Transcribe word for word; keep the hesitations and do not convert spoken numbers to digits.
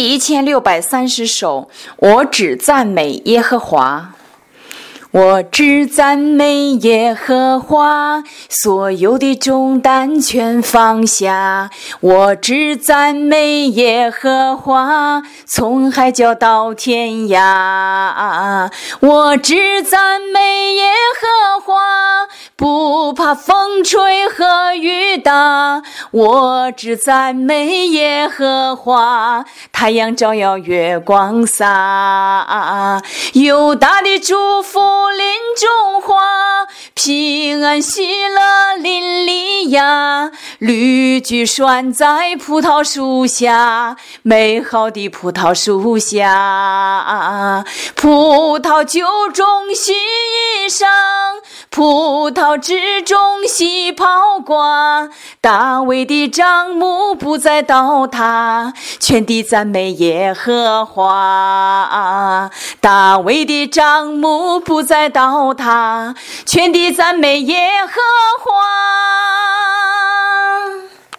第一千六百三十首，我只赞美耶和华。我只赞美耶和华，所有的重担全放下。我只赞美耶和华，从海角到天涯。我只赞美耶和华，不怕风吹和雨打。我只赞美耶和华，太阳照耀月光洒。有大的祝福林中花，平安喜乐邻里呀。绿菊拴在葡萄树下，美好的葡萄树下。葡萄酒中洗衣裳，葡萄汁中洗袍褂。大卫的帐幕不再倒塌，全地赞美耶和华。大卫的帐幕不再倒塌，全地赞美耶和华。